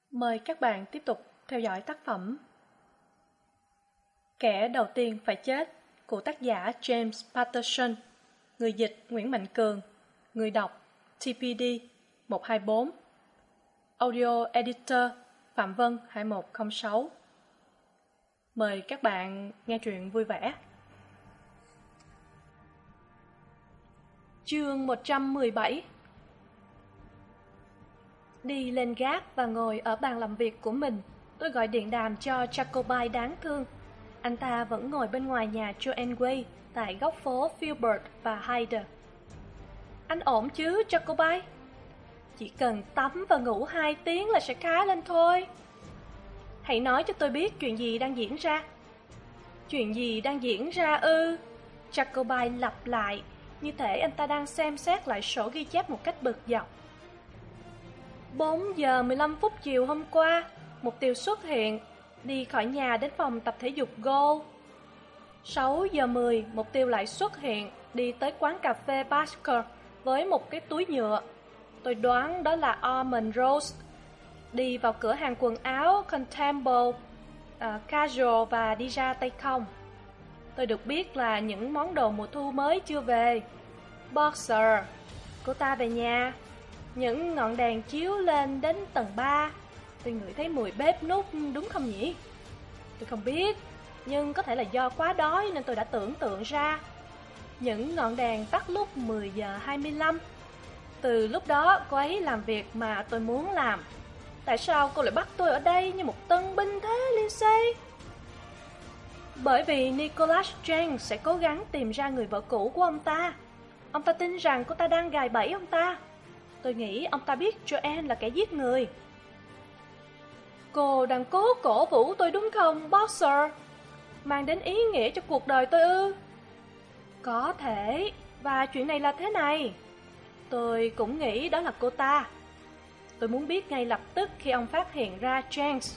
Mời các bạn tiếp tục theo dõi tác phẩm Kẻ đầu tiên phải chết của tác giả James Patterson, người dịch Nguyễn Mạnh Cường, người đọc TPD 124, audio editor Phạm Vân 2106. Mời các bạn nghe truyện vui vẻ. Chương 117. Đi lên gác và ngồi ở bàn làm việc của mình, tôi gọi điện đàm cho Jacoby đáng thương. Anh ta vẫn ngồi bên ngoài nhà Joanne Way tại góc phố Filbert và Hyde. Anh ổn chứ, Jacoby? Chỉ cần tắm và ngủ 2 tiếng là sẽ khá lên thôi. Hãy nói cho tôi biết chuyện gì đang diễn ra. Chuyện gì đang diễn ra ư? Jacoby lặp lại, như thể anh ta đang xem xét lại sổ ghi chép một cách bực dọc. 4 giờ 15 phút chiều hôm qua, mục tiêu xuất hiện, đi khỏi nhà đến phòng tập thể dục golf. 6 giờ 10, mục tiêu lại xuất hiện, đi tới quán cà phê Basker với một cái túi nhựa. Tôi đoán đó là Almond Rose. Đi vào cửa hàng quần áo Contemporary Casual và đi ra tay không. Tôi được biết là những món đồ mùa thu mới chưa về. Boxer, cô ta về nhà. Những ngọn đèn chiếu lên đến tầng 3. Tôi ngửi thấy mùi bếp núc, đúng không nhỉ? Tôi không biết, nhưng có thể là do quá đói nên tôi đã tưởng tượng ra. Những ngọn đèn tắt lúc 10 giờ 25. Từ lúc đó cô ấy làm việc mà tôi muốn làm. Tại sao cô lại bắt tôi ở đây như một tân binh thế, Lindsay? Bởi vì Nicholas James sẽ cố gắng tìm ra người vợ cũ của ông ta. Ông ta tin rằng cô ta đang gài bẫy ông ta. Tôi nghĩ ông ta biết Joanne là kẻ giết người. Cô đang cố cổ vũ tôi đúng không, Boxer? Mang đến ý nghĩa cho cuộc đời tôi ư? Có thể, và chuyện này là thế này. Tôi cũng nghĩ đó là cô ta. Tôi muốn biết ngay lập tức khi ông phát hiện ra James.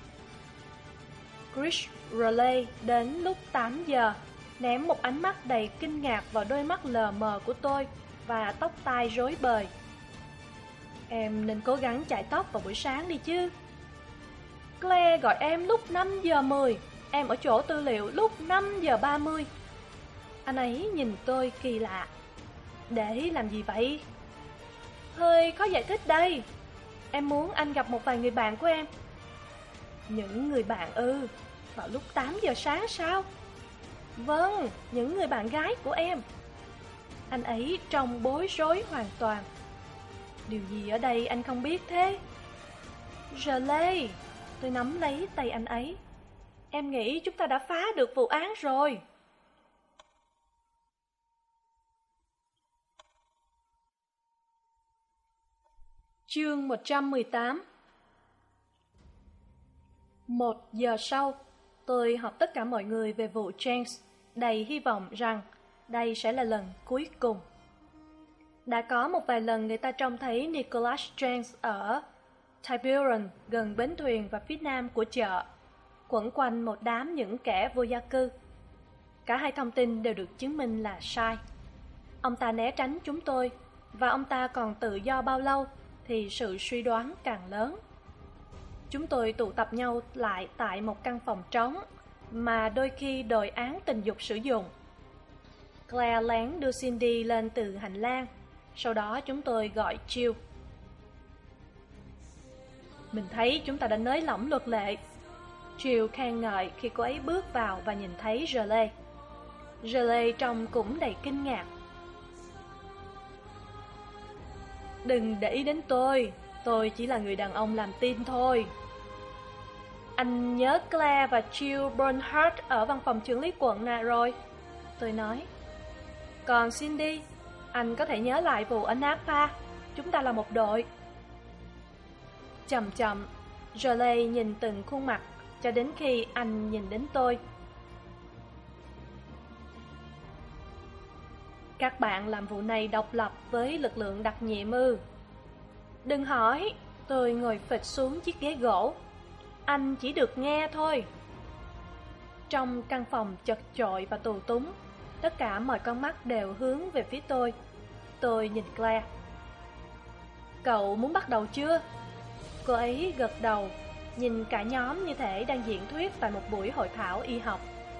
Chris Raleigh đến lúc 8 giờ, ném một ánh mắt đầy kinh ngạc vào đôi mắt lờ mờ của tôi và tóc tai rối bời. Em nên cố gắng chải tóc vào buổi sáng đi chứ. Claire gọi em lúc 5 giờ 10, em ở chỗ tư liệu lúc 5 giờ 30. Anh ấy nhìn tôi kỳ lạ. Để làm gì vậy? Hơi khó giải thích đây. Em muốn anh gặp một vài người bạn của em. Những người bạn ư? Vào lúc 8 giờ sáng sao? Vâng, những người bạn gái của em. Anh ấy trông bối rối hoàn toàn. Điều gì ở đây anh không biết thế? Raleigh, tôi nắm lấy tay anh ấy. Em nghĩ chúng ta đã phá được vụ án rồi. Chương 118. 1 giờ sau, tôi họp tất cả mọi người về vụ James, đầy hy vọng rằng đây sẽ là lần cuối cùng. Đã có một vài lần người ta trông thấy Nicholas James ở Tiburon, gần bến thuyền và phía nam của chợ, quẩn quanh một đám những kẻ vô gia cư. Cả hai thông tin đều được chứng minh là sai. Ông ta né tránh chúng tôi, và ông ta còn tự do bao lâu thì sự suy đoán càng lớn. Chúng tôi tụ tập nhau lại tại một căn phòng trống mà đôi khi đồi án tình dục sử dụng. Claire lén đưa Cindy lên từ hành lang. Sau đó chúng tôi gọi Jill. Mình thấy chúng ta đã nới lỏng luật lệ. Jill khen ngợi khi cô ấy bước vào và nhìn thấy Raleigh. Raleigh trông cũng đầy kinh ngạc. Đừng để ý đến tôi chỉ là người đàn ông làm tin thôi. Anh nhớ Claire và Jill Bernhardt ở văn phòng trưởng lý quận nè rồi, tôi nói. Còn Cindy, anh có thể nhớ lại vụ ở Napa. Chúng ta là một đội. Chậm chậm, Raleigh nhìn từng khuôn mặt cho đến khi anh nhìn đến tôi. Các bạn làm vụ này độc lập với lực lượng đặc nhiệm ư? Đừng hỏi, tôi ngồi phịch xuống chiếc ghế gỗ. Anh chỉ được nghe thôi. Trong căn phòng chật chội và tù túng, tất cả mọi con mắt đều hướng về phía tôi. Tôi nhìn Claire. Cậu muốn bắt đầu chưa? Cô ấy gật đầu, nhìn cả nhóm như thể đang diễn thuyết tại một buổi hội thảo y học.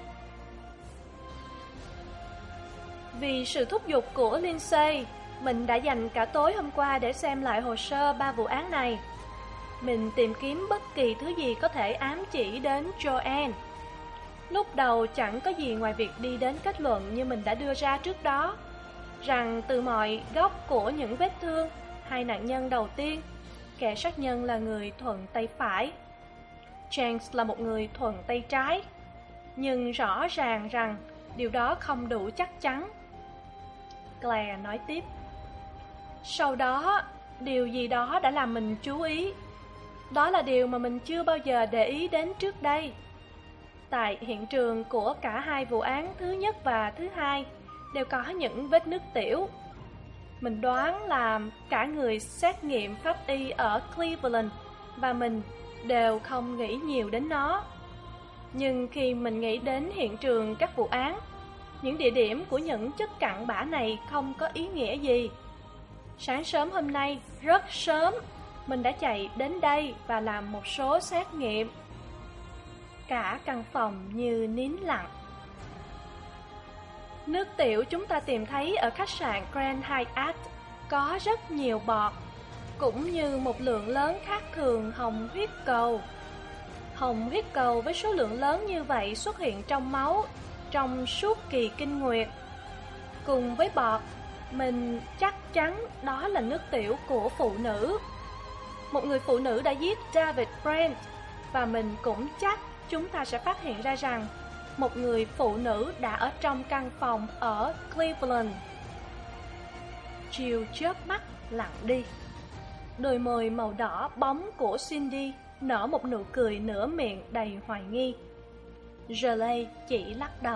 Vì sự thúc giục của Lindsay, mình đã dành cả tối hôm qua để xem lại hồ sơ 3 vụ án này. Mình tìm kiếm bất kỳ thứ gì có thể ám chỉ đến Joanne. Lúc đầu chẳng có gì ngoài việc đi đến kết luận như mình đã đưa ra trước đó, rằng từ mọi góc của những vết thương, hai nạn nhân đầu tiên, kẻ sát nhân là người thuận tay phải, James là một người thuận tay trái. Nhưng rõ ràng rằng điều đó không đủ chắc chắn. Claire nói tiếp. Sau đó, điều gì đó đã làm mình chú ý. Đó là điều mà mình chưa bao giờ để ý đến trước đây. Tại hiện trường của cả hai vụ án thứ nhất và thứ hai đều có những vết nứt tiểu. Mình đoán là cả người xét nghiệm pháp y ở Cleveland và mình đều không nghĩ nhiều đến nó. Nhưng khi mình nghĩ đến hiện trường các vụ án, những địa điểm của những chất cặn bã này không có ý nghĩa gì. Sáng sớm hôm nay, rất sớm, mình đã chạy đến đây và làm một số xét nghiệm. Cả căn phòng như nín lặng. Nước tiểu chúng ta tìm thấy ở khách sạn Grand Hyatt có rất nhiều bọt, cũng như một lượng lớn khác thường hồng huyết cầu. Hồng huyết cầu với số lượng lớn như vậy xuất hiện trong máu trong suốt kỳ kinh nguyệt. Cùng với bọt, mình chắc chắn đó là nước tiểu của phụ nữ. Một người phụ nữ đã giết David Brent, và mình cũng chắc chúng ta sẽ phát hiện ra rằng một người phụ nữ đã ở trong căn phòng ở Cleveland. Jill chớp mắt lặng đi. Đôi môi màu đỏ bóng của Cindy nở một nụ cười nửa miệng đầy hoài nghi. Shirley chỉ lắc đầu.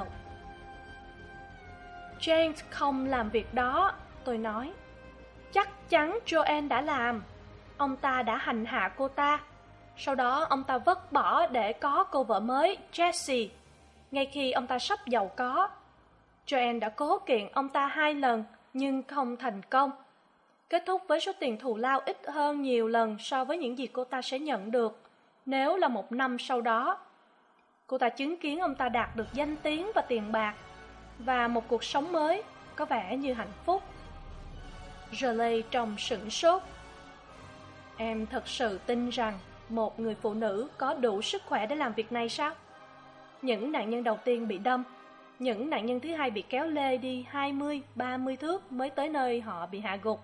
James không làm việc đó, tôi nói. Chắc chắn Joanne đã làm. Ông ta đã hành hạ cô ta. Sau đó ông ta vứt bỏ để có cô vợ mới, Jessie. Ngay khi ông ta sắp giàu có, Joanne đã cố kiện ông ta 2 lần nhưng không thành công. Kết thúc với số tiền thù lao ít hơn nhiều lần so với những gì cô ta sẽ nhận được nếu là 1 năm sau đó. Cô ta chứng kiến ông ta đạt được danh tiếng và tiền bạc và một cuộc sống mới có vẻ như hạnh phúc. Shirley trông sửng sốt. Em thật sự tin rằng một người phụ nữ có đủ sức khỏe để làm việc này sao? Những nạn nhân đầu tiên bị đâm, những nạn nhân thứ hai bị kéo lê đi 20-30 thước mới tới nơi họ bị hạ gục.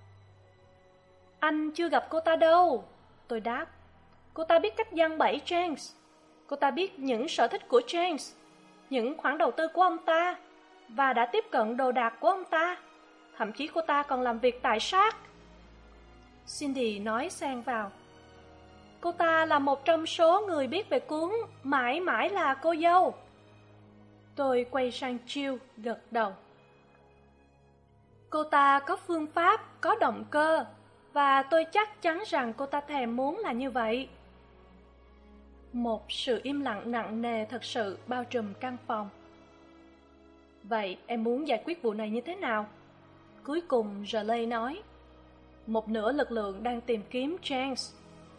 Anh chưa gặp cô ta đâu, tôi đáp. Cô ta biết cách giăng bẫy James. Cô ta biết những sở thích của James, những khoản đầu tư của ông ta, và đã tiếp cận đồ đạc của ông ta. Thậm chí cô ta còn làm việc tại SAC. Cindy nói xen vào. Cô ta là một trong số người biết về cuốn Mãi mãi là cô dâu. Tôi quay sang Jill, gật đầu. Cô ta có phương pháp, có động cơ, và tôi chắc chắn rằng cô ta thèm muốn là như vậy. Một sự im lặng nặng nề thật sự bao trùm căn phòng. Vậy em muốn giải quyết vụ này như thế nào? Cuối cùng Shirley nói. Một nửa lực lượng đang tìm kiếm James.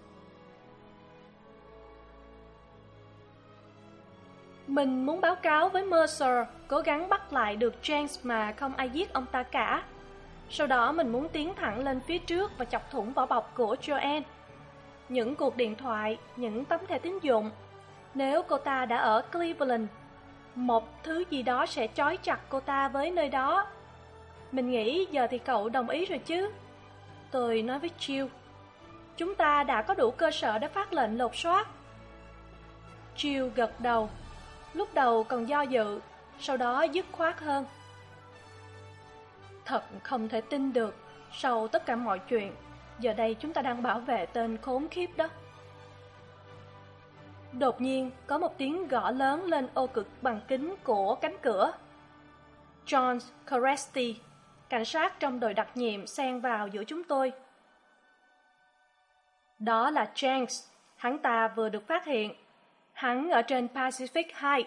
Mình muốn báo cáo với Mercer cố gắng bắt lại được James mà không ai giết ông ta cả. Sau đó mình muốn tiến thẳng lên phía trước và chọc thủng vỏ bọc của Joanne. Những cuộc điện thoại, những tấm thẻ tín dụng. Nếu cô ta đã ở Cleveland, một thứ gì đó sẽ trói chặt cô ta với nơi đó. Mình nghĩ giờ thì cậu đồng ý rồi chứ? Tôi nói với Jill. Chúng ta đã có đủ cơ sở để phát lệnh lột soát. Jill gật đầu. Lúc đầu còn do dự, sau đó dứt khoát hơn. Thật không thể tin được, sau tất cả mọi chuyện, giờ đây chúng ta đang bảo vệ tên khốn khiếp đó. Đột nhiên có một tiếng gõ lớn lên ô cực bằng kính của cánh cửa. John Caresti, cảnh sát trong đội đặc nhiệm, xen vào giữa chúng tôi. Đó là James, hắn ta vừa được phát hiện. Hắn ở trên Pacific Heights.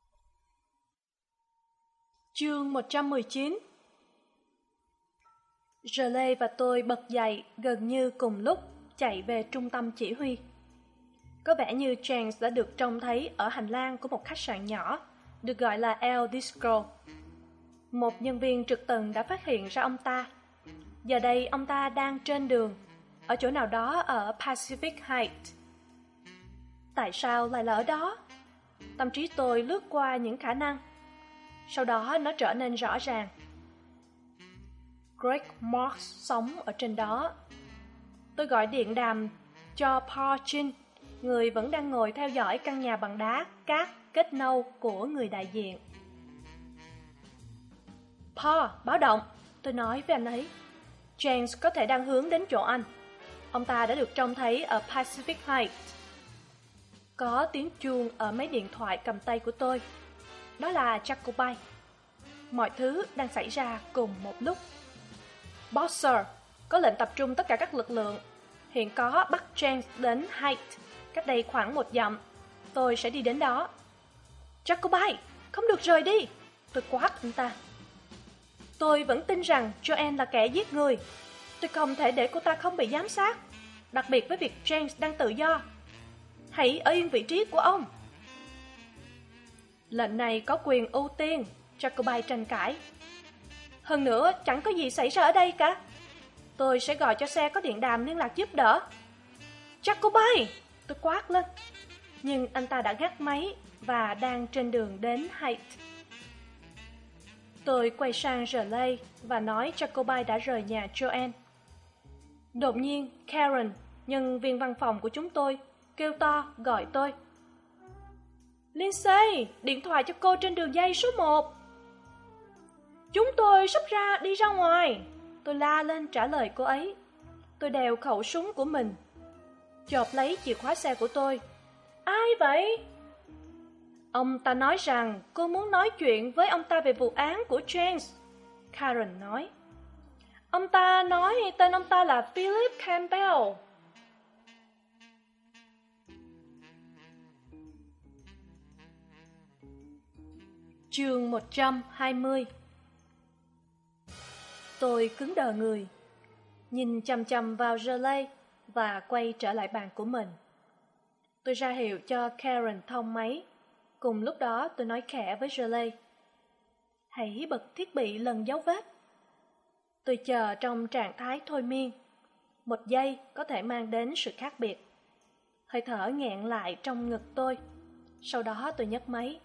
Chương 119. Riley và tôi bật dậy gần như cùng lúc, chạy về trung tâm chỉ huy. Có vẻ như James đã được trông thấy ở hành lang của một khách sạn nhỏ, được gọi là El Disco. Một nhân viên trực tầng đã phát hiện ra ông ta. Giờ đây ông ta đang trên đường, ở chỗ nào đó ở Pacific Heights. Tại sao lại là ở đó? Tâm trí tôi lướt qua những khả năng. Sau đó nó trở nên rõ ràng. Greg Marks sống ở trên đó. Tôi gọi điện đàm cho Paul Chin, người vẫn đang ngồi theo dõi căn nhà bằng đá cát kết nâu của người đại diện. Paul, báo động, tôi nói với anh ấy. James có thể đang hướng đến chỗ anh. Ông ta đã được trông thấy ở Pacific Heights. Có tiếng chuông ở máy điện thoại cầm tay của tôi. Đó là Jacoby. Mọi thứ đang xảy ra cùng một lúc. Boss sir, có lệnh tập trung tất cả các lực lượng. Hiện có bắt James đến Heights, cách đây khoảng 1 dặm. Tôi sẽ đi đến đó. Jacoby, không được rời đi. Tôi quát anh ta. Tôi vẫn tin rằng Joanne là kẻ giết người. Tôi không thể để cô ta không bị giám sát, đặc biệt với việc James đang tự do. Hãy ở yên vị trí của ông. Lệnh này có quyền ưu tiên, Jacoby tranh cãi. Hơn nữa, chẳng có gì xảy ra ở đây cả. Tôi sẽ gọi cho xe có điện đàm liên lạc giúp đỡ. Jacoby! Tôi quát lên. Nhưng anh ta đã gác máy và đang trên đường đến Heights. Tôi quay sang Riley và nói Jacoby đã rời nhà Joanne. Đột nhiên, Karen, nhân viên văn phòng của chúng tôi, kêu to gọi tôi. Lindsay, điện thoại cho cô trên đường dây số 1. Chúng tôi sắp đi ra ngoài. Tôi la lên trả lời cô ấy. Tôi đèo khẩu súng của mình, chộp lấy chìa khóa xe của tôi. Ai vậy? Ông ta nói rằng cô muốn nói chuyện với ông ta về vụ án của James. Karen nói. Ông ta nói tên ông ta là Philip Campbell. Chương 120. Tôi cứng đờ người, nhìn chằm chằm vào Riley và quay trở lại bàn của mình. Tôi ra hiệu cho Karen thông máy. Cùng lúc đó tôi nói khẽ với Riley. Hãy bật thiết bị lần dấu vết. Tôi chờ trong trạng thái thôi miên. 1 giây có thể mang đến sự khác biệt. Hơi thở nghẹn lại trong ngực tôi. Sau đó tôi nhấc máy.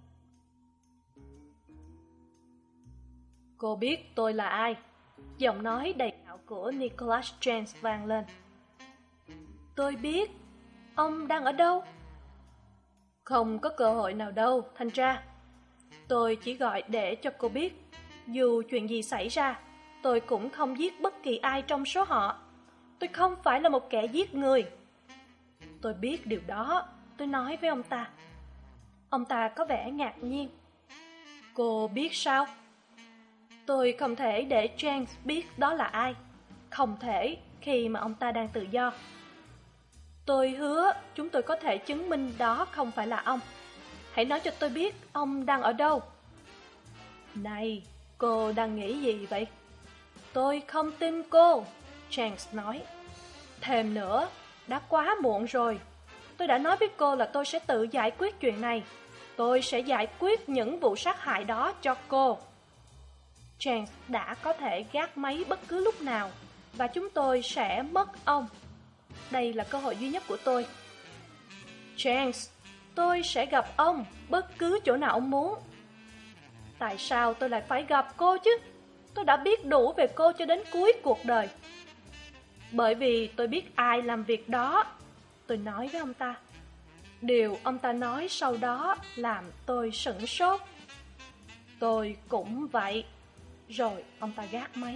Cô biết tôi là ai? Giọng nói đầy ngạo của Nicholas James vang lên. Tôi biết. Ông đang ở đâu? Không có cơ hội nào đâu, thanh tra. Tôi chỉ gọi để cho cô biết, dù chuyện gì xảy ra, tôi cũng không giết bất kỳ ai trong số họ. Tôi không phải là một kẻ giết người. Tôi biết điều đó, tôi nói với ông ta. Ông ta có vẻ ngạc nhiên. Cô biết sao? Tôi không thể để James biết đó là ai. Không thể khi mà ông ta đang tự do. Tôi hứa chúng tôi có thể chứng minh đó không phải là ông. Hãy nói cho tôi biết ông đang ở đâu. Này, cô đang nghĩ gì vậy? Tôi không tin cô, James nói. Thêm nữa, đã quá muộn rồi. Tôi đã nói với cô là tôi sẽ tự giải quyết chuyện này. Tôi sẽ giải quyết những vụ sát hại đó cho cô. James đã có thể gác máy bất cứ lúc nào, và chúng tôi sẽ mất ông. Đây là cơ hội duy nhất của tôi. James, tôi sẽ gặp ông bất cứ chỗ nào ông muốn. Tại sao tôi lại phải gặp cô chứ? Tôi đã biết đủ về cô cho đến cuối cuộc đời. Bởi vì tôi biết ai làm việc đó, tôi nói với ông ta. Điều ông ta nói sau đó làm tôi sửng sốt. Tôi cũng vậy. Rồi ông ta gác máy.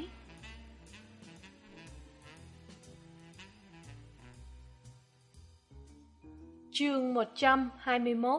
Chương 121.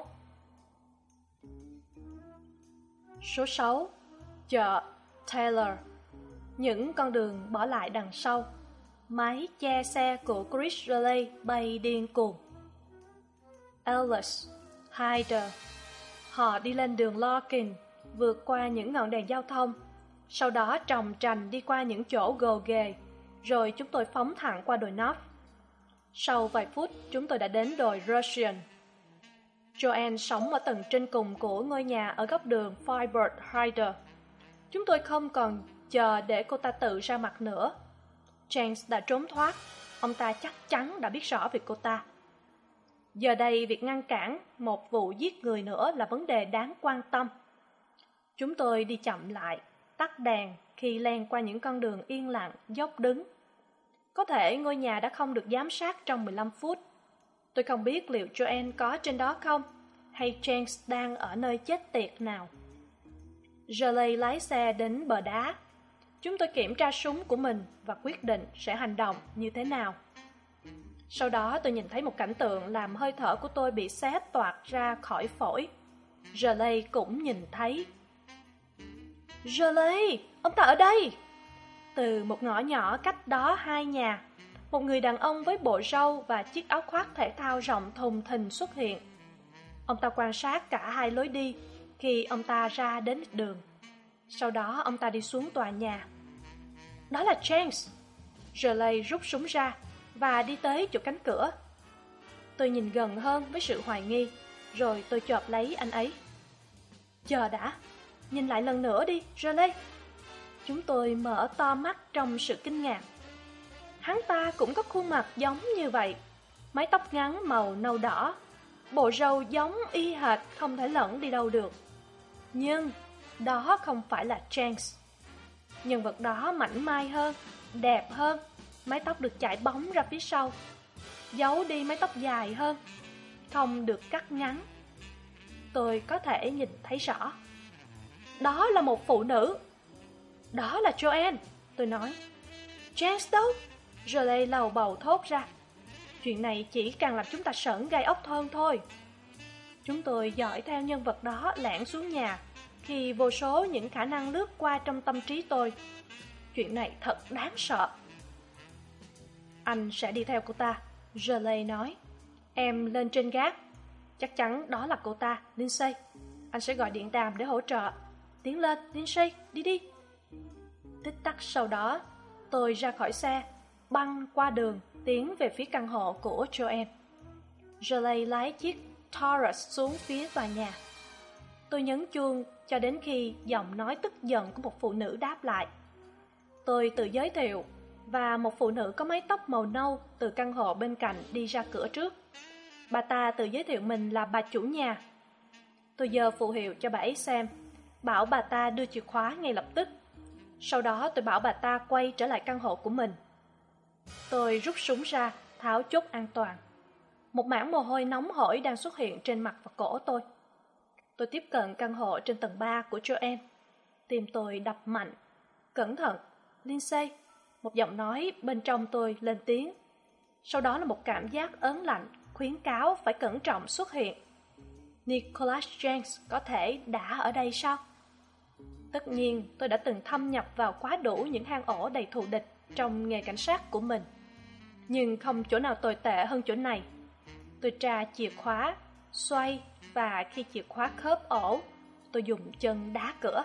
Số 6. Chợ Taylor. Những con đường bỏ lại đằng sau. Mái che xe của Chris Riley bay điên cuồng. Ellis, Hyder. Họ đi lên đường Larkin, vượt qua những ngọn đèn giao thông. Sau đó tròng trành đi qua những chỗ gồ ghề, rồi chúng tôi phóng thẳng qua đồi North. Sau vài phút, chúng tôi đã đến đồi Russian. Joanne sống ở tầng trên cùng của ngôi nhà ở góc đường Firebird Hider. Chúng tôi không còn chờ để cô ta tự ra mặt nữa. James đã trốn thoát, ông ta chắc chắn đã biết rõ việc cô ta. Giờ đây, việc ngăn cản một vụ giết người nữa là vấn đề đáng quan tâm. Chúng tôi đi chậm lại, tắt đèn khi len qua những con đường yên lặng, dốc đứng. Có thể ngôi nhà đã không được giám sát trong 15 phút. Tôi không biết liệu Joanne có trên đó không, hay James đang ở nơi chết tiệt nào. Jolie lái xe đến bờ đá. Chúng tôi kiểm tra súng của mình và quyết định sẽ hành động như thế nào. Sau đó tôi nhìn thấy một cảnh tượng làm hơi thở của tôi bị xé toạc ra khỏi phổi. Jolie cũng nhìn thấy. Jolie, ông ta ở đây! Từ một ngõ nhỏ cách đó 2 nhà, một người đàn ông với bộ râu và chiếc áo khoác thể thao rộng thùng thình xuất hiện. Ông ta quan sát cả hai lối đi khi ông ta ra đến đường. Sau đó ông ta đi xuống tòa nhà. Đó là James. Jolie rút súng ra và đi tới chỗ cánh cửa. Tôi nhìn gần hơn với sự hoài nghi, rồi tôi chộp lấy anh ấy. Chờ đã, nhìn lại lần nữa đi, Jolie. Chúng tôi mở to mắt trong sự kinh ngạc. Hắn ta cũng có khuôn mặt giống như vậy, mái tóc ngắn màu nâu đỏ, bộ râu giống y hệt, không thể lẫn đi đâu được. Nhưng đó không phải là James. Nhân vật đó mảnh mai hơn, đẹp hơn, mái tóc được chải bóng ra phía sau, giấu đi mái tóc dài hơn, không được cắt ngắn. Tôi có thể nhìn thấy rõ. Đó là một phụ nữ. Đó là Joanne, tôi nói. James đâu? Jolie lầu bầu thốt ra. Chuyện này chỉ càng làm chúng ta sởn gai ốc hơn thôi. Chúng tôi dõi theo nhân vật đó lẻn xuống nhà, khi vô số những khả năng lướt qua trong tâm trí tôi. Chuyện này thật đáng sợ. Anh sẽ đi theo cô ta, Jolie nói. Em lên trên gác. Chắc chắn đó là cô ta, Lindsay. Anh sẽ gọi điện đàm để hỗ trợ. Tiến lên, Lindsay, đi đi. Tích tắc sau đó, tôi ra khỏi xe, băng qua đường, tiến về phía căn hộ của Joanne. Jolie lái chiếc Taurus xuống phía tòa nhà. Tôi nhấn chuông cho đến khi giọng nói tức giận của một phụ nữ đáp lại. Tôi tự giới thiệu, và một phụ nữ có mái tóc màu nâu từ căn hộ bên cạnh đi ra cửa trước. Bà ta tự giới thiệu mình là bà chủ nhà. Tôi giơ phù hiệu cho bà ấy xem, bảo bà ta đưa chìa khóa ngay lập tức. Sau đó tôi bảo bà ta quay trở lại căn hộ của mình. Tôi rút súng ra, tháo chốt an toàn. Một mảng mồ hôi nóng hổi đang xuất hiện trên mặt và cổ tôi. Tôi tiếp cận căn hộ trên tầng 3 của Joanne. Tim tôi đập mạnh. Cẩn thận, Lindsay. Một giọng nói bên trong tôi lên tiếng. Sau đó là một cảm giác ớn lạnh, khuyến cáo phải cẩn trọng xuất hiện. Nicholas James có thể đã ở đây sao? Tất nhiên, tôi đã từng thâm nhập vào quá đủ những hang ổ đầy thù địch trong nghề cảnh sát của mình. Nhưng không chỗ nào tồi tệ hơn chỗ này. Tôi tra chìa khóa, xoay, và khi chìa khóa khớp ổ, tôi dùng chân đá cửa.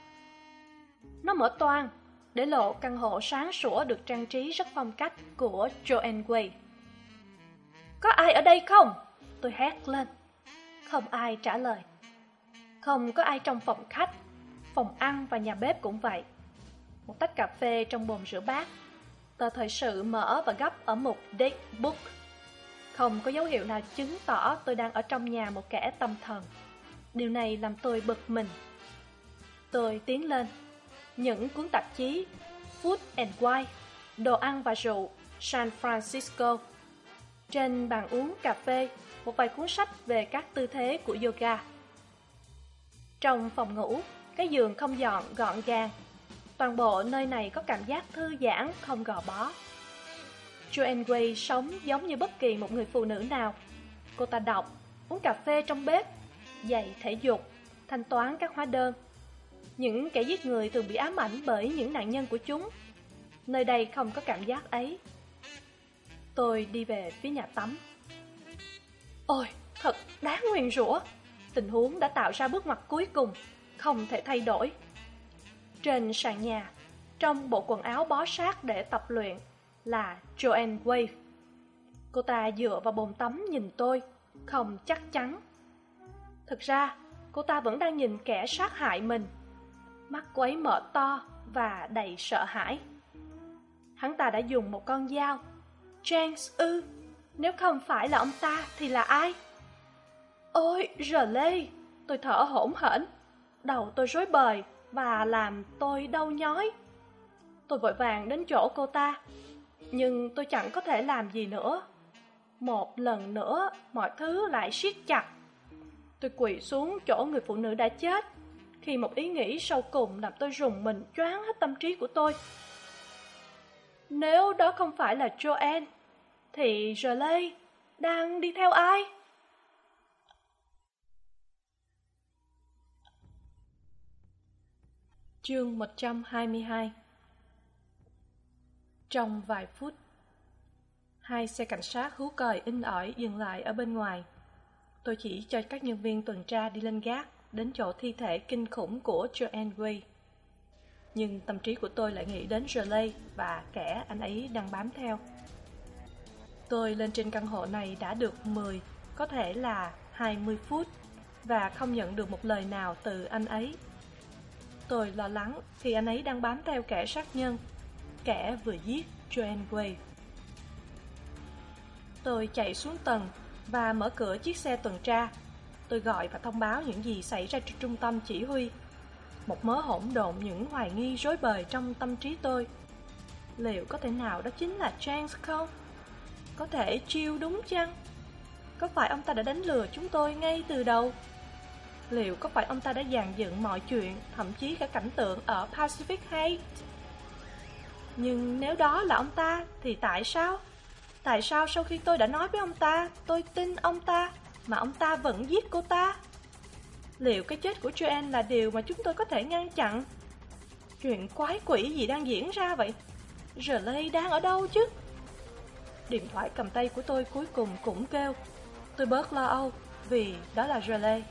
Nó mở toang, để lộ căn hộ sáng sủa được trang trí rất phong cách của Joanne Way. Có ai ở đây không? Tôi hét lên. Không ai trả lời. Không có ai trong phòng khách, phòng ăn và nhà bếp cũng vậy. Một tách cà phê trong bồn rửa bát, tờ thời sự mở và gấp ở mục Date Book. Không có dấu hiệu nào chứng tỏ tôi đang ở trong nhà một kẻ tâm thần. Điều này làm tôi bực mình. Tôi tiến lên. Những cuốn tạp chí Food and Wine, đồ ăn và rượu, San Francisco. Trên bàn uống cà phê, một vài cuốn sách về các tư thế của yoga. Trong phòng ngủ, cái giường không dọn gọn gàng. Toàn bộ nơi này có cảm giác thư giãn, không gò bó. Joanne Way sống giống như bất kỳ một người phụ nữ nào. Cô ta đọc, uống cà phê trong bếp, giày thể dục, thanh toán các hóa đơn. Những kẻ giết người thường bị ám ảnh bởi những nạn nhân của chúng. Nơi đây không có cảm giác ấy. Tôi đi về phía nhà tắm. Ôi, thật đáng nguyền rủa. Tình huống đã tạo ra bước ngoặt cuối cùng, không thể thay đổi. Trên sàn nhà, trong bộ quần áo bó sát để tập luyện, là Joanne Wave. Cô ta dựa vào bồn tắm nhìn tôi, không chắc chắn. Thực ra, cô ta vẫn đang nhìn kẻ sát hại mình. Mắt cô ấy mở to và đầy sợ hãi. Hắn ta đã dùng một con dao. James ư? Nếu không phải là ông ta thì là ai? Ôi, Raleigh! Tôi thở hổn hển. Đầu tôi rối bời và làm tôi đau nhói. Tôi vội vàng đến chỗ cô ta, nhưng tôi chẳng có thể làm gì nữa. Một lần nữa, mọi thứ lại siết chặt. Tôi quỳ xuống chỗ người phụ nữ đã chết, khi một ý nghĩ sâu cùng làm tôi rùng mình choáng hết tâm trí của tôi. Nếu đó không phải là Joanne, thì Raleigh đang đi theo ai? Chương 122. Trong vài phút, 2 xe cảnh sát hú còi inh ỏi dừng lại ở bên ngoài. Tôi chỉ cho các nhân viên tuần tra đi lên gác, đến chỗ thi thể kinh khủng của Joanne Way. Nhưng tâm trí của tôi lại nghĩ đến Raleigh và kẻ anh ấy đang bám theo. Tôi lên trên căn hộ này đã được 10, có thể là 20 phút, và không nhận được một lời nào từ anh ấy. Tôi lo lắng khi anh ấy đang bám theo kẻ sát nhân, kẻ vừa giết Joanne Way. Tôi chạy xuống tầng và mở cửa chiếc xe tuần tra. Tôi gọi và thông báo những gì xảy ra trong trung tâm chỉ huy. Một mớ hỗn độn những hoài nghi rối bời trong tâm trí tôi. Liệu có thể nào đó chính là James không? Có thể Jill đúng chăng? Có phải ông ta đã đánh lừa chúng tôi ngay từ đầu? Liệu có phải ông ta đã dàn dựng mọi chuyện, thậm chí cả cảnh tượng ở Pacific Heights? Nhưng nếu đó là ông ta, thì tại sao? Tại sao sau khi tôi đã nói với ông ta, tôi tin ông ta, mà ông ta vẫn giết cô ta? Liệu cái chết của Joanne là điều mà chúng tôi có thể ngăn chặn? Chuyện quái quỷ gì đang diễn ra vậy? Raleigh đang ở đâu chứ? Điện thoại cầm tay của tôi cuối cùng cũng kêu. Tôi bớt lo âu, vì đó là Raleigh.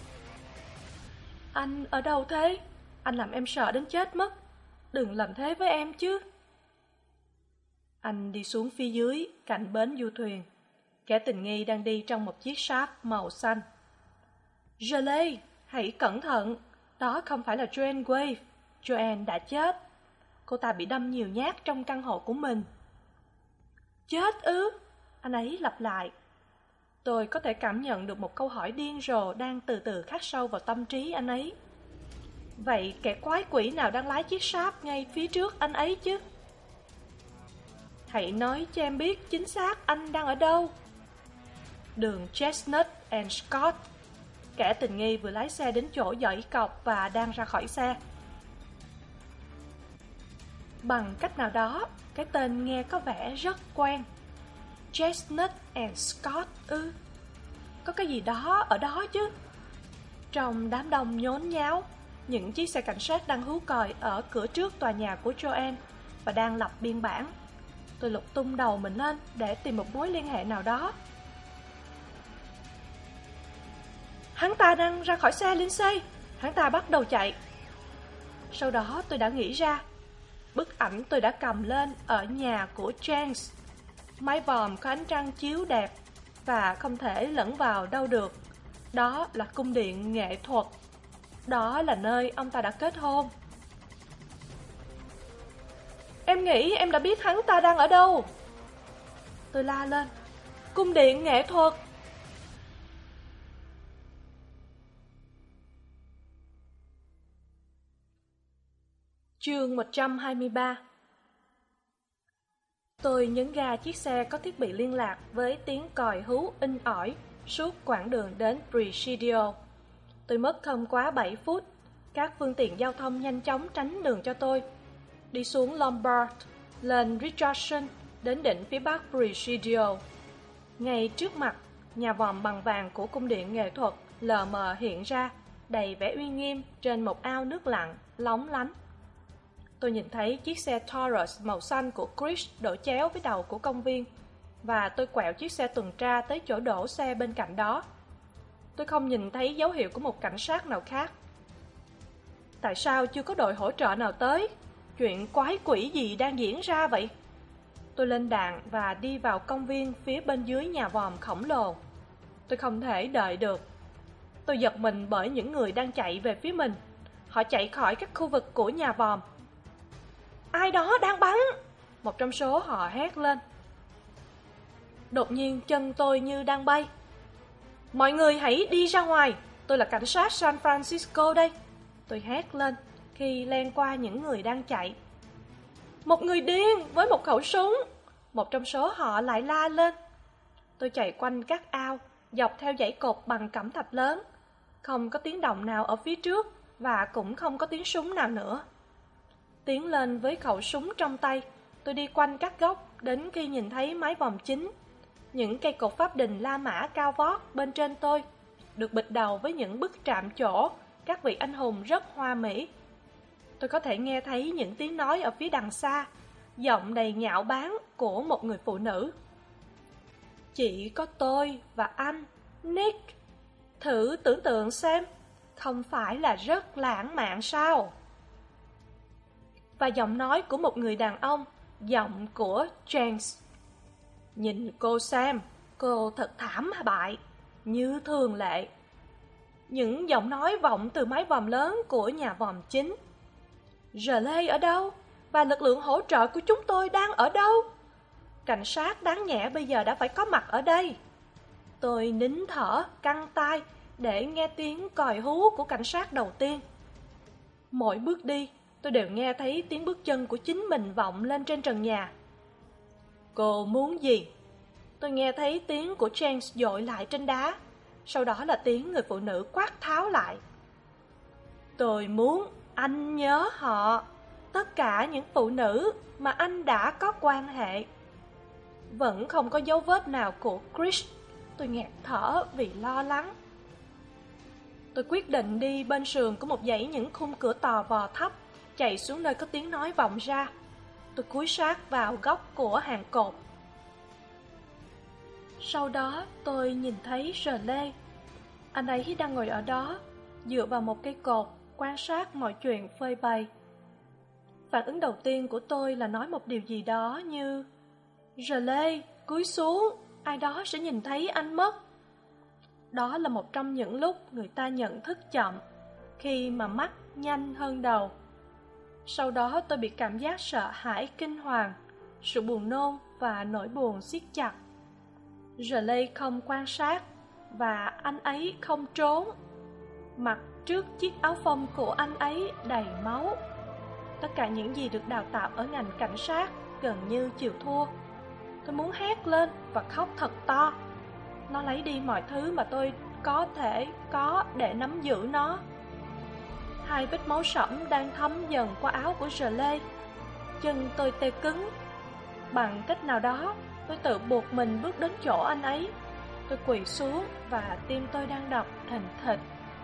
Anh ở đâu thế? Anh làm em sợ đến chết mất. Đừng làm thế với em chứ. Anh đi xuống phía dưới, cạnh bến du thuyền. Kẻ tình nghi đang đi trong một chiếc Sharp màu xanh. Raleigh, hãy cẩn thận. Đó không phải là Joanne Wave. Joanne đã chết. Cô ta bị đâm nhiều nhát trong căn hộ của mình. Chết ư? Anh ấy lặp lại. Tôi có thể cảm nhận được một câu hỏi điên rồ đang từ từ khắc sâu vào tâm trí anh ấy. Vậy kẻ quái quỷ nào đang lái chiếc Sharp ngay phía trước anh ấy chứ? Hãy nói cho em biết chính xác anh đang ở đâu. Đường Chestnut and Scott. Kẻ tình nghi vừa lái xe đến chỗ dãy cọc và đang ra khỏi xe. Bằng cách nào đó, cái tên nghe có vẻ rất quen. Chestnut and Scott ư? Có cái gì đó ở đó chứ? Trong đám đông nhốn nháo, những chiếc xe cảnh sát đang hú còi ở cửa trước tòa nhà của Joanne và đang lập biên bản. Tôi lục tung đầu mình lên để tìm một mối liên hệ nào đó. Hắn ta đang ra khỏi xe, Lindsay. Hắn ta bắt đầu chạy. Sau đó tôi đã nghĩ ra. Bức ảnh tôi đã cầm lên ở nhà của James. Mái vòm có ánh trăng chiếu đẹp và không thể lẫn vào đâu được. Đó là cung điện nghệ thuật. Đó là nơi ông ta đã kết hôn. Em nghĩ em đã biết hắn ta đang ở đâu. Tôi la lên. Cung điện nghệ thuật. Chương 123. Tôi nhấn ga chiếc xe có thiết bị liên lạc với tiếng còi hú inh ỏi suốt quãng đường đến Presidio. Tôi mất không quá 7 phút. Các phương tiện giao thông nhanh chóng tránh đường cho tôi. Đi xuống Lombard, lên Richardson, đến đỉnh phía bắc Presidio. Ngay trước mặt, nhà vòm bằng vàng của cung điện nghệ thuật lờ mờ hiện ra, đầy vẻ uy nghiêm trên một ao nước lặng, lóng lánh. Tôi nhìn thấy chiếc xe Taurus màu xanh của Chris đổ chéo với đầu của công viên, và tôi quẹo chiếc xe tuần tra tới chỗ đổ xe bên cạnh đó. Tôi không nhìn thấy dấu hiệu của một cảnh sát nào khác. Tại sao chưa có đội hỗ trợ nào tới? Chuyện quái quỷ gì đang diễn ra vậy? Tôi lên đạn và đi vào công viên phía bên dưới nhà vòm khổng lồ. Tôi không thể đợi được. Tôi giật mình bởi những người đang chạy về phía mình. Họ chạy khỏi các khu vực của nhà vòm. Ai đó đang bắn! Một trong số họ hét lên. Đột nhiên chân tôi như đang bay. Mọi người hãy đi ra ngoài! Tôi là cảnh sát San Francisco đây! Tôi hét lên khi len qua những người đang chạy. Một người điên với một khẩu súng! Một trong số họ lại la lên. Tôi chạy quanh các ao, dọc theo dãy cột bằng cẩm thạch lớn. Không có tiếng động nào ở phía trước và cũng không có tiếng súng nào nữa. Tiến lên với khẩu súng trong tay, tôi đi quanh các góc đến khi nhìn thấy mái vòm chính. Những cây cột pháp đình La Mã cao vót bên trên tôi, được bịt đầu với những bức trạm trổ, các vị anh hùng rất hoa mỹ. Tôi có thể nghe thấy những tiếng nói ở phía đằng xa, giọng đầy nhạo báng của một người phụ nữ. Chỉ có tôi và anh, Nick. Thử tưởng tượng xem, không phải là rất lãng mạn sao? Và giọng nói của một người đàn ông, giọng của James. Nhìn cô xem, cô thật thảm bại, như thường lệ. Những giọng nói vọng từ mái vòm lớn của nhà vòm chính. Raleigh ở đâu? Và lực lượng hỗ trợ của chúng tôi đang ở đâu? Cảnh sát đáng nhẽ bây giờ đã phải có mặt ở đây. Tôi nín thở, căng tai để nghe tiếng còi hú của cảnh sát đầu tiên. Mỗi bước đi, tôi đều nghe thấy tiếng bước chân của chính mình vọng lên trên trần nhà. Cô muốn gì? Tôi nghe thấy tiếng của James dội lại trên đá. Sau đó là tiếng người phụ nữ quát tháo lại. Tôi muốn anh nhớ họ, tất cả những phụ nữ mà anh đã có quan hệ. Vẫn không có dấu vết nào của Chris. Tôi nghẹt thở vì lo lắng. Tôi quyết định đi bên sườn của một dãy những khung cửa tò vò thấp, chạy xuống nơi có tiếng nói vọng ra. Tôi cúi sát vào góc của hàng cột. Sau đó tôi nhìn thấy Raleigh. Anh ấy đang ngồi ở đó, dựa vào một cây cột, quan sát mọi chuyện phơi bày. Phản ứng đầu tiên của tôi là nói một điều gì đó như Raleigh, cúi xuống, ai đó sẽ nhìn thấy anh mất. Đó là một trong những lúc người ta nhận thức chậm, khi mà mắt nhanh hơn đầu. Sau đó tôi bị cảm giác sợ hãi kinh hoàng, sự buồn nôn và nỗi buồn siết chặt. Raleigh không quan sát và anh ấy không trốn. Mặt trước chiếc áo phông của anh ấy đầy máu. Tất cả những gì được đào tạo ở ngành cảnh sát gần như chịu thua. Tôi muốn hét lên và khóc thật to. Nó lấy đi mọi thứ mà tôi có thể có để nắm giữ nó. Hai vết máu sẫm đang thấm dần qua áo của Raleigh. Chân tôi tê cứng. Bằng cách nào đó, tôi tự buộc mình bước đến chỗ anh ấy. Tôi quỳ xuống và tim tôi đang đập thình thịch.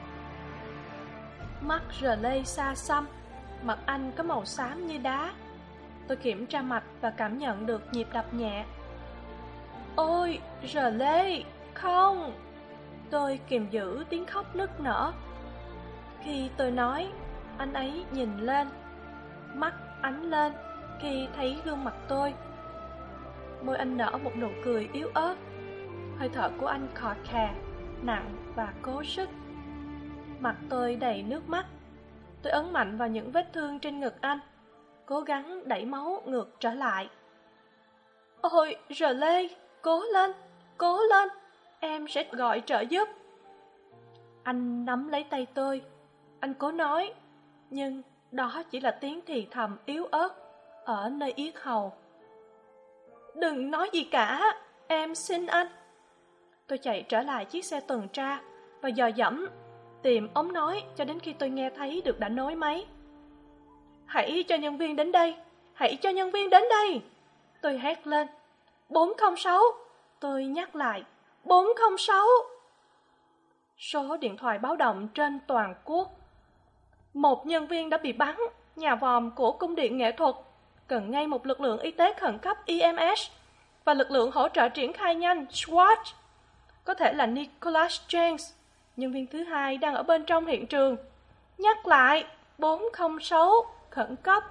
Mắt Raleigh xa xăm, mặt anh có màu xám như đá. Tôi kiểm tra mạch và cảm nhận được nhịp đập nhẹ. Ôi, Raleigh, không! Tôi kìm giữ tiếng khóc nức nở. Khi tôi nói, anh ấy nhìn lên. Mắt ánh lên khi thấy gương mặt tôi. Môi anh nở một nụ cười yếu ớt. Hơi thở của anh khò khè, nặng và cố sức. Mặt tôi đầy nước mắt. Tôi ấn mạnh vào những vết thương trên ngực anh, cố gắng đẩy máu ngược trở lại. Ôi, Raleigh, cố lên, em sẽ gọi trợ giúp. Anh nắm lấy tay tôi. Anh cố nói, nhưng đó chỉ là tiếng thì thầm yếu ớt ở nơi yết hầu. Đừng nói gì cả, em xin anh. Tôi chạy trở lại chiếc xe tuần tra và dò dẫm tìm ống nói cho đến khi tôi nghe thấy được đã nối máy. Hãy cho nhân viên đến đây, hãy cho nhân viên đến đây. Tôi hét lên. 406, tôi nhắc lại, 406. Số điện thoại báo động trên toàn quốc. Một nhân viên đã bị bắn, nhà vòm của cung điện nghệ thuật, cần ngay một lực lượng y tế khẩn cấp EMS và lực lượng hỗ trợ triển khai nhanh SWAT. Có thể là Nicholas James, nhân viên thứ hai đang ở bên trong hiện trường. Nhắc lại, 406, khẩn cấp.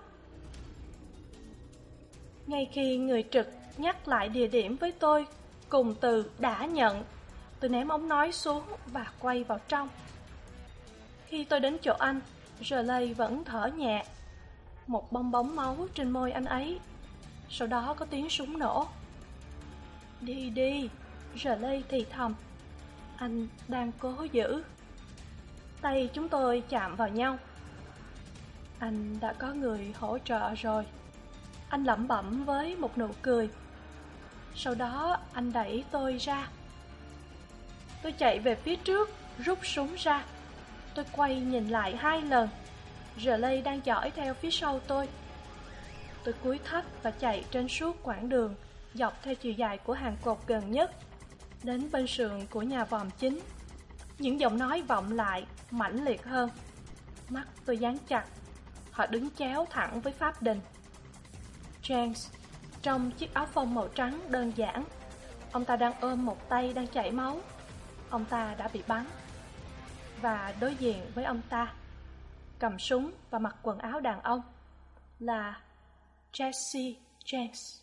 Ngay khi người trực nhắc lại địa điểm với tôi cùng từ đã nhận, tôi ném ống nói xuống và quay vào trong. Khi tôi đến chỗ anh, Riley vẫn thở nhẹ. Một bong bóng máu trên môi anh ấy. Sau đó có tiếng súng nổ. Đi đi, Riley thì thầm. Anh đang cố giữ. Tay chúng tôi chạm vào nhau. Anh đã có người hỗ trợ rồi. Anh lẩm bẩm với một nụ cười. Sau đó anh đẩy tôi ra. Tôi chạy về phía trước, rút súng ra. Tôi quay nhìn lại 2 lần. Riley đang dõi theo phía sau tôi. Tôi cúi thấp và chạy trên suốt quãng đường dọc theo chiều dài của hàng cột gần nhất, đến bên sườn của nhà vòm chính. Những giọng nói vọng lại mãnh liệt hơn. Mắt tôi dán chặt. Họ đứng chéo thẳng với pháp đình. James, trong chiếc áo phông màu trắng đơn giản. Ông ta đang ôm một tay đang chảy máu. Ông ta đã bị bắn. Và đối diện với ông ta, cầm súng và mặc quần áo đàn ông, là Jesse James.